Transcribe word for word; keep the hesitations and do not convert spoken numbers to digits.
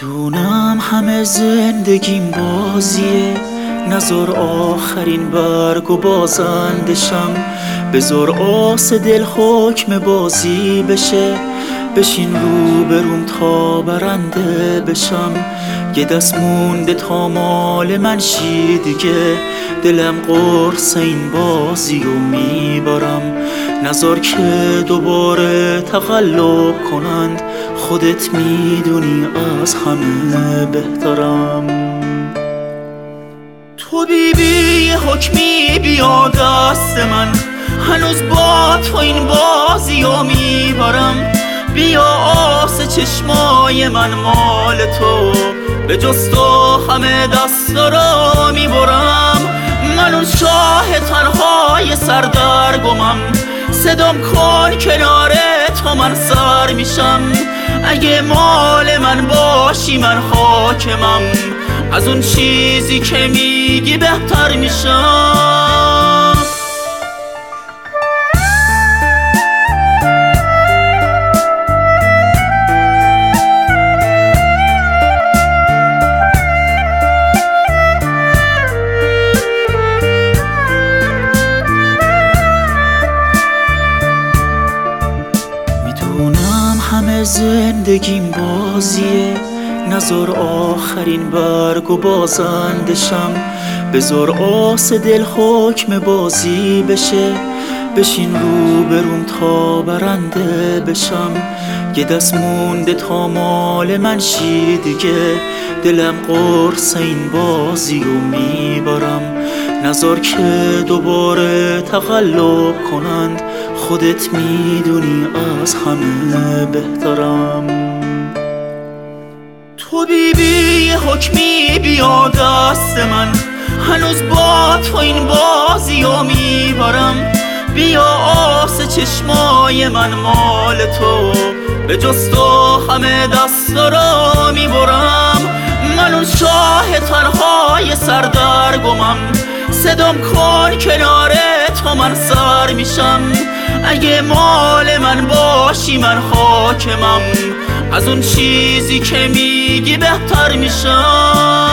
میدونم همه زندگیم بازیه، نزار آخرین برگ و بازندشم. بذار آس دل حکم بازی بشه، بشین رو بروم تا برنده بشم. یه دست مونده تا مال من شی دیگه، دلم قرص این بازی رو میبارم. نزار که دوباره تقلب کنند، خودت میدونی از همه بهترم. تو بی بی حکمی بیا دست من، هنوز با تو این بازی رو میبارم. بیا آس چشمای من مال تو، به جز تو همه دستا رو میبرم. من اون شاه تنهای سردرگمم، صدام کن کنار تو من سر میشم. اگه مال من باشی من حاکمم، از اون چیزی که میگی بهتر میشم. میدونم همه زندگیم بازیه، نزار آخرین برگ و بازندشم. بذار آس دل حکم بازی بشه، بشین رو بروم تا برنده بشم. یه دست مونده تا مال من شی دیگه، دلم قرص این بازی رو میبارم. نزار که دوباره تقلب کنند، خودت میدونی از همه بهترم. تو بی بی حکمی بیا دست من، هنوز با تو این بازی رو میبارم. بیا آس چشمای من مال تو، به جز تو همه دستا رو میبرم. من اون شاه تنهای سردرگمم، صدام کن کنار تو من سر میشم. اگه مال من باشی من حاکمم، از اون چیزی که میگی بهتر میشم.